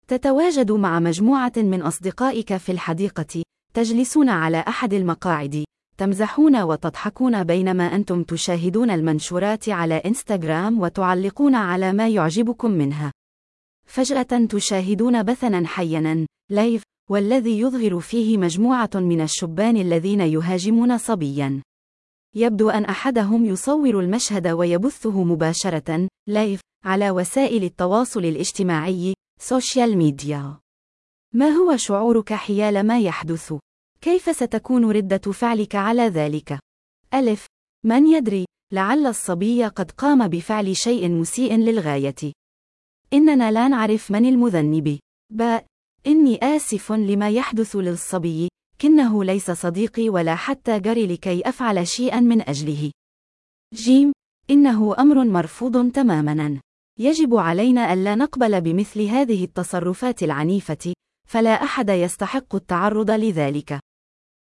تتواجد مع مجموعة من أصدقائك في الحديقة، تجلسون على أحد المقاعد، تمزحون وتضحكون بينما أنتم تشاهدون المنشورات على إنستغرام وتعلقون على ما يعجبكم منها. فجأة تشاهدون بثاً حياً، لايف، والذي يظهر فيه مجموعة من الشبان الذين يهاجمون صبياً. يبدو أن أحدهم يصور المشهد ويبثه مباشرة، لايف، على وسائل التواصل الاجتماعي، سوشيال ميديا. ما هو شعورك حيال ما يحدث؟ كيف ستكون ردة فعلك على ذلك؟ ألف: من يدري، لعل الصبي قد قام بفعل شيء مسيء للغاية. إننا لا نعرف من المذنب. باء: إني آسف لما يحدث للصبي، كنه ليس صديقي ولا حتى جري لكي أفعل شيئا من أجله. جيم: إنه أمر مرفوض تماما. يجب علينا ألا نقبل بمثل هذه التصرفات العنيفة، فلا أحد يستحق التعرض لذلك.